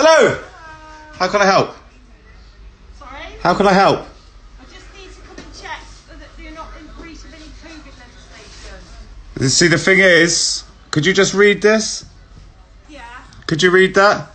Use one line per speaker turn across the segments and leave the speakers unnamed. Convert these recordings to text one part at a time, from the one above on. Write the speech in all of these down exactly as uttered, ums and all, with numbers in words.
Hello. How can I help?
Sorry?
How can I help?
I just need to come and check that you're not in breach of any COVID legislation.
See, the thing is, could you just read this?
Yeah.
Could you read that?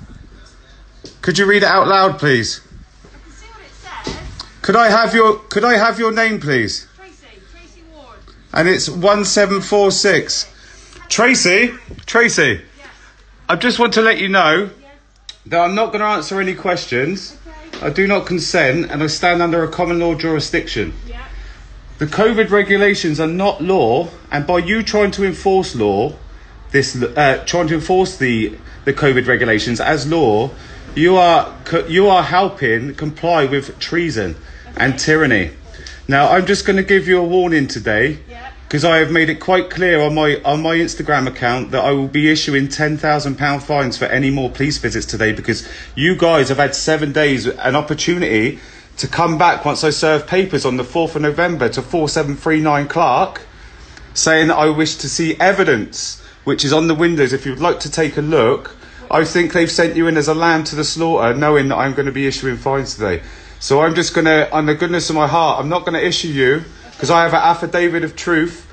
Could you read it out loud, please?
I can see what it says.
Could I have your Could I have your name, please?
Tracy. Tracy Ward.
And it's one seven four six. Tracy. Tracy.
Yes.
I just want to let you know
Yes.
that I'm not going to answer any questions.
Okay.
I do not consent, and I stand under a common law jurisdiction.
Yeah.
The COVID regulations are not law, and by you trying to enforce law, this uh, trying to enforce the the COVID regulations as law, you are co- you are helping comply with treason and tyranny. Now, I'm just going to give you a warning today,
Yeah.
because I have made it quite clear on my on my Instagram account that I will be issuing ten thousand pound fines for any more police visits today, because you guys have had seven days an opportunity to come back once I serve papers on the fourth of November to four seven three nine Clark, saying that I wish to see evidence, which is on the windows if you'd like to take a look. I think they've sent you in as a lamb to the slaughter, knowing that I'm going to be issuing fines today. So I'm just going to, on the goodness of my heart, I'm not going to issue you, because I have an affidavit of truth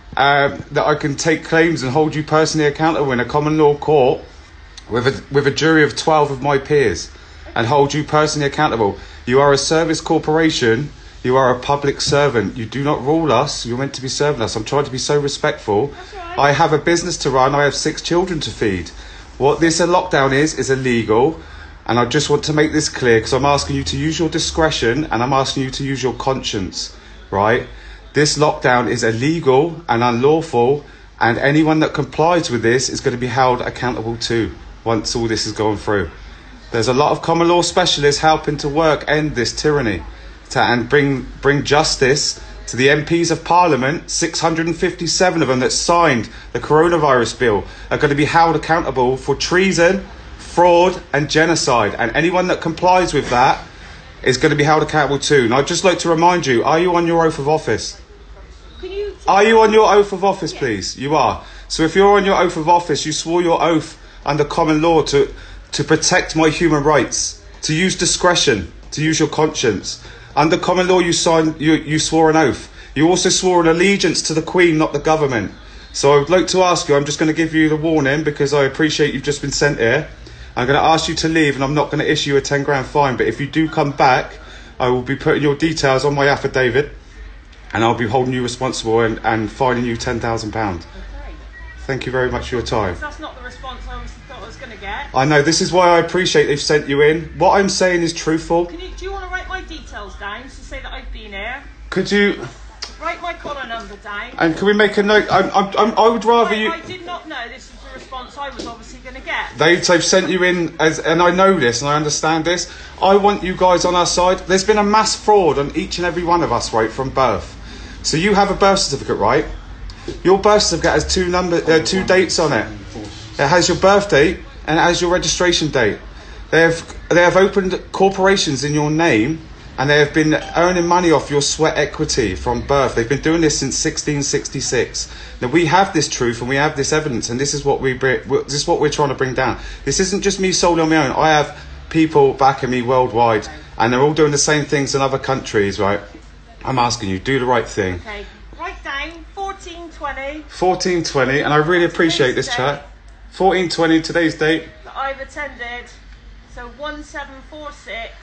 um, that I can take claims and hold you personally accountable in a common law court with a, with a jury of twelve of my peers, and hold you personally accountable. You are a service corporation. You are a public servant. You do not rule us. You're meant to be serving us. I'm trying to be so respectful.
That's right.
I have a business to run. I have six children to feed. What this lockdown is, is illegal. And I just want to make this clear, because I'm asking you to use your discretion, and I'm asking you to use your conscience, right? This lockdown is illegal and unlawful, and anyone that complies with this is going to be held accountable too once all this is going through. There's a lot of common law specialists helping to work end this tyranny to, and bring bring justice to the M Ps of Parliament. six hundred fifty-seven of them that signed the coronavirus bill are going to be held accountable for treason, fraud and genocide, and anyone that complies with that is going to be held accountable too. And I'd just like to remind you, are you on your oath of office?
Can you...
Are you on your oath of office, please? You are. So if you're on your oath of office, you swore your oath under common law to to protect my human rights, to use discretion, to use your conscience. Under common law, you signed, you, you swore an oath. You also swore an allegiance to the Queen, not the government. So I would like to ask you, I'm just going to give you the warning, because I appreciate you've just been sent here. I'm going to ask you to leave, and I'm not going to issue a ten grand fine. But if you do come back, I will be putting your details on my affidavit, and I'll be holding you responsible and, and fining you ten thousand pounds.
Okay.
Thank you very much for your time.
That's not the response I was, thought I was going to get.
I know, this is why I appreciate they've sent you in. What I'm saying is truthful.
Can you, do you want to write my details down to say that I've been here?
Could you...
Write my collar number down.
And can we make a note? I'm, I'm, I'm, I would rather
I,
you...
I did not know this was the response I was obviously going to get.
They, they've sent you in, as, and I know this and I understand this. I want you guys on our side. There's been a mass fraud on each and every one of us, right, from birth. So you have a birth certificate, right? Your birth certificate has two number, uh, two dates on it. It has your birth date and it has your registration date. They have they have opened corporations in your name, and they have been earning money off your sweat equity from birth. They've been doing this since sixteen sixty-six. Now we have this truth and we have this evidence, and this is what we bring, this is what we're trying to bring down. This isn't just me solely on my own. I have people backing me worldwide, and they're all doing the same things in other countries, right? I'm asking you, do the right thing.
Okay. Write down fourteen twenty.
fourteen twenty, and I really appreciate this chat. fourteen twenty, today's date.
That I've attended. So one seven four six.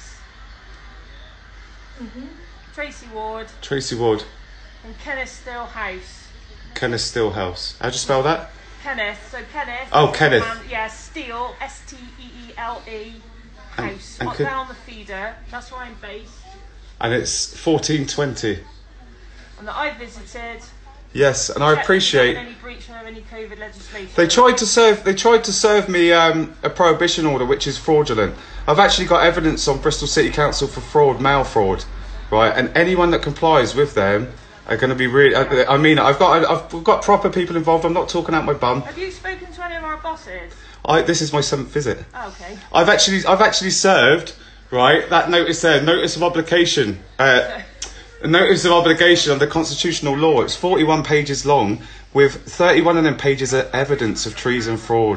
Mm-hmm. Tracy Ward.
Tracy Ward.
And Kenneth Still House.
Kenneth Stillhouse. How'd you spell that?
Kenneth. So Kenneth.
Oh, Kenneth.
And, yeah, Steele. S T E E L E. House.
And, and
Not
could,
down on the feeder. That's where I'm based.
and it's fourteen twenty.
And that I visited.
Yes, and I
checked
appreciate.
Any breach of any COVID legislation.
They tried to serve. They tried to serve me um, a prohibition order, which is fraudulent. I've actually got evidence on Bristol City Council for fraud, mail fraud, right? And anyone that complies with them are going to be really. I, I mean, I've got I've got proper people involved. I'm not talking out my bum.
Have you spoken to any of our bosses?
I this is my seventh visit.
Oh, okay.
I've actually I've actually served, right? That notice there, notice of obligation. Uh, A notice of obligation under constitutional law. It's forty-one pages long, with thirty-one of them pages of evidence of treason and fraud.
Right.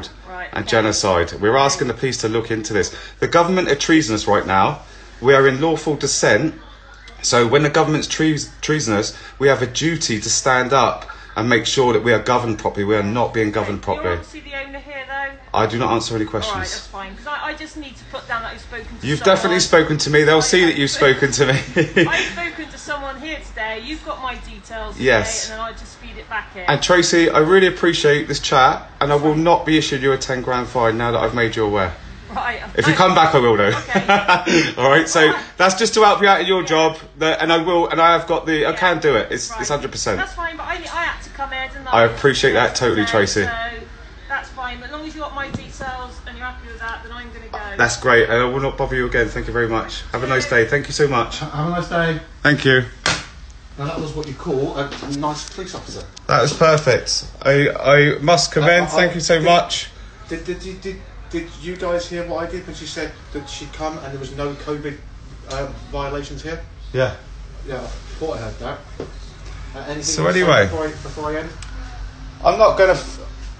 and genocide. We're asking the police to look into this. The government are treasonous right now. We are in lawful dissent. So when the government's treas- treasonous, we have a duty to stand up and make sure that we are governed properly. We are not being governed properly.
You're obviously the owner here, though.
I do not answer any questions.
All right, that's fine. Because I, I just need to put down that I've spoken to
You've
someone.
definitely spoken to me. They'll
I
see that you've spoken to me.
I've spoken to someone here today. You've got my details today,
Yes.
and then I just feed it back in.
And Tracy, I really appreciate this chat, and I will not be issuing you a ten grand fine now that I've made you aware.
Right.
If you come back, I will, though.
Okay.
All right. So that's just to help you out in your job, that, and I will, and I have got the, I
Yeah.
can do it. It's
Right.
it's hundred percent.
That's fine, but I, I had to come here, didn't
I
I?
appreciate that totally, Tracy.
So that's fine. But as long as you got my details and you're happy with that, then I'm going to go.
That's great, and I will not bother you again. Thank you very much. Have a nice day. Thank you so much.
Have a nice day.
Thank you.
Now that was what you call a nice police officer.
That was perfect. I I must commend.
I- I-
Thank you so
did-
much.
Did did you did, did you guys hear what I did when she said that she'd come and there was no COVID um, violations here?
Yeah.
Yeah, I thought I heard that. Uh, anything
So
you wanna say
anyway.
before I, before I end?
I'm not gonna. F-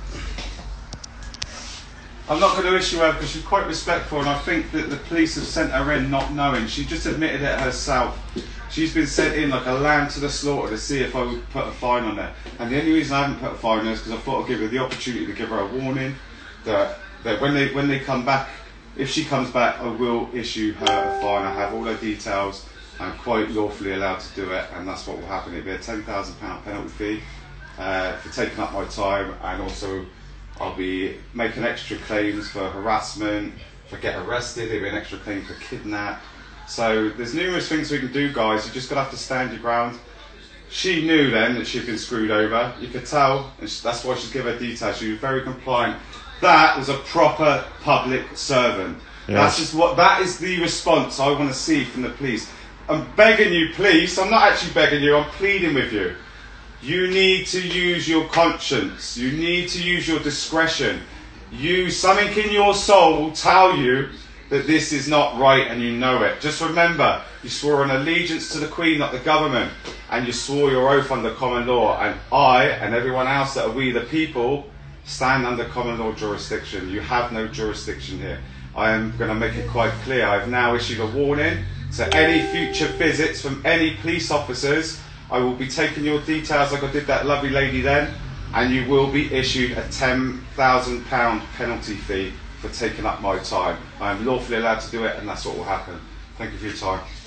I'm not going to issue her because she's quite respectful, and I think that the police have sent her in not knowing. She just admitted it herself. She's been sent in like a lamb to the slaughter to see if I would put a fine on her. And the only reason I haven't put a fine on her is because I thought I'd give her the opportunity to give her a warning that that when they when they come back, if she comes back, I will issue her a fine. I have all her details. I'm quite lawfully allowed to do it, and that's what will happen. It'll be a ten thousand pound penalty fee uh, for taking up my time, and also I'll be making extra claims for harassment, for get arrested. There'll be an extra claim for kidnap. So there's numerous things we can do, guys. You just got to have to stand your ground. She knew then that she'd been screwed over. You could tell, and she, that's why she's given her details. She was very compliant. That was a proper public servant. Yes. That's just what. That is the response I want to see from the police. I'm begging you, police. I'm not actually begging you. I'm pleading with you. You need to use your conscience. You need to use your discretion. You, something in your soul will tell you that this is not right, and you know it. Just remember, you swore an allegiance to the Queen, not the government, and you swore your oath under common law. And I and everyone else that are we the people stand under common law jurisdiction. You have no jurisdiction here. I am going to make it quite clear. I've now issued a warning. So any future visits from any police officers, I will be taking your details like I did that lovely lady then, and you will be issued a ten thousand pound penalty fee for taking up my time. I am lawfully allowed to do it, and that's what will happen. Thank you for your time.